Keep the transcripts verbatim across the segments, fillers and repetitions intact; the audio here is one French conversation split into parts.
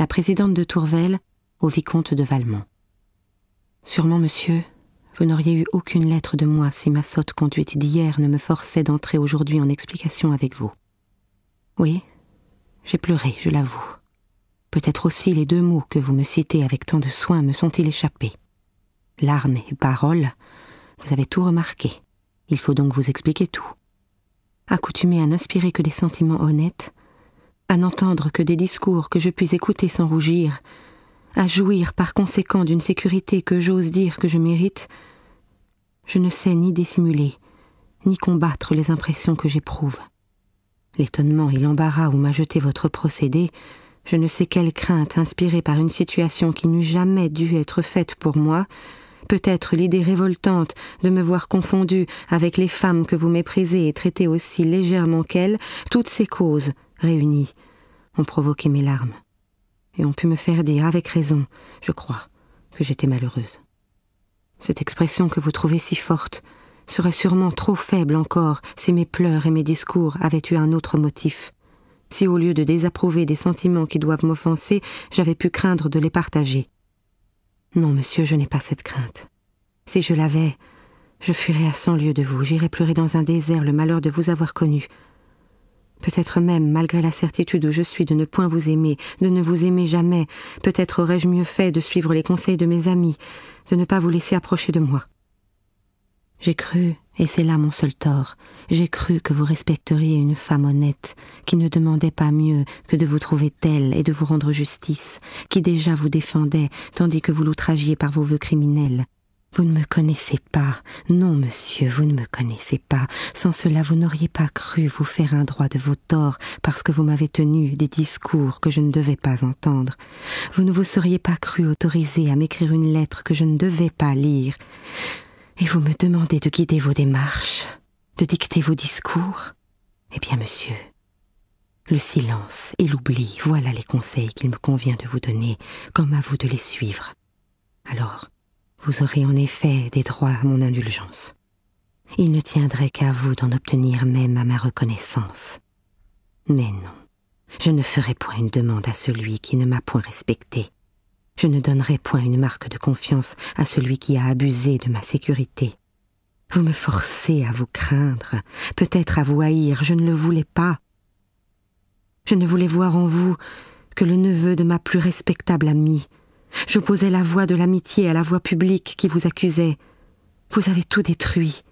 la présidente de Tourvel au vicomte de Valmont. Sûrement, monsieur, vous n'auriez eu aucune lettre de moi si ma sotte conduite d'hier ne me forçait d'entrer aujourd'hui en explication avec vous. Oui, j'ai pleuré, je l'avoue. Peut-être aussi les deux mots que vous me citez avec tant de soin me sont-ils échappés. Larmes et paroles, vous avez tout remarqué. Il faut donc vous expliquer tout. Accoutumé à n'inspirer que des sentiments honnêtes, à n'entendre que des discours que je puis écouter sans rougir, à jouir par conséquent d'une sécurité que j'ose dire que je mérite, je ne sais ni dissimuler, ni combattre les impressions que j'éprouve. L'étonnement et l'embarras où m'a jeté votre procédé, je ne sais quelle crainte inspirée par une situation qui n'eût jamais dû être faite pour moi, peut-être l'idée révoltante de me voir confondue avec les femmes que vous méprisez et traitez aussi légèrement qu'elles, toutes ces causes, réunies, ont provoqué mes larmes, et ont pu me faire dire avec raison, je crois, que j'étais malheureuse. Cette expression que vous trouvez si forte serait sûrement trop faible encore si mes pleurs et mes discours avaient eu un autre motif, si au lieu de désapprouver des sentiments qui doivent m'offenser, j'avais pu craindre de les partager. Non, monsieur, je n'ai pas cette crainte. Si je l'avais, je fuirais à cent lieues de vous, j'irais pleurer dans un désert le malheur de vous avoir connu. Peut-être même, malgré la certitude où je suis de ne point vous aimer, de ne vous aimer jamais, peut-être aurais-je mieux fait de suivre les conseils de mes amis, de ne pas vous laisser approcher de moi. J'ai cru, et c'est là mon seul tort, j'ai cru que vous respecteriez une femme honnête, qui ne demandait pas mieux que de vous trouver telle et de vous rendre justice, qui déjà vous défendait, tandis que vous l'outragiez par vos vœux criminels. Vous ne me connaissez pas, non monsieur, vous ne me connaissez pas. Sans cela, vous n'auriez pas cru vous faire un droit de vos torts, parce que vous m'avez tenu des discours que je ne devais pas entendre. Vous ne vous seriez pas cru autorisé à m'écrire une lettre que je ne devais pas lire. Et vous me demandez de guider vos démarches, de dicter vos discours. Eh bien, monsieur, le silence et l'oubli, voilà les conseils qu'il me convient de vous donner, comme à vous de les suivre. Alors, vous aurez en effet des droits à mon indulgence. Il ne tiendrait qu'à vous d'en obtenir même à ma reconnaissance. Mais non, je ne ferai point une demande à celui qui ne m'a point respecté. Je ne donnerai point une marque de confiance à celui qui a abusé de ma sécurité. Vous me forcez à vous craindre, peut-être à vous haïr, je ne le voulais pas. Je ne voulais voir en vous que le neveu de ma plus respectable amie. J'opposais la voix de l'amitié à la voix publique qui vous accusait. Vous avez tout détruit.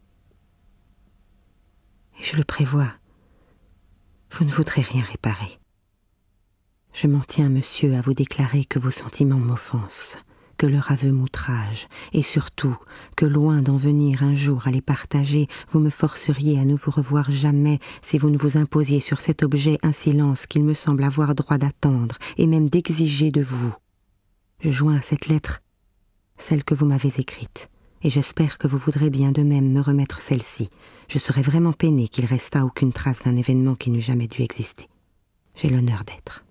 Et je le prévois, vous ne voudrez rien réparer. Je m'en tiens, monsieur, à vous déclarer que vos sentiments m'offensent, que leur aveu m'outrage, et surtout que, loin d'en venir un jour à les partager, vous me forceriez à ne vous revoir jamais si vous ne vous imposiez sur cet objet un silence qu'il me semble avoir droit d'attendre, et même d'exiger de vous. Je joins à cette lettre celle que vous m'avez écrite, et j'espère que vous voudrez bien de même me remettre celle-ci. Je serais vraiment peinée qu'il restât aucune trace d'un événement qui n'eût jamais dû exister. J'ai l'honneur d'être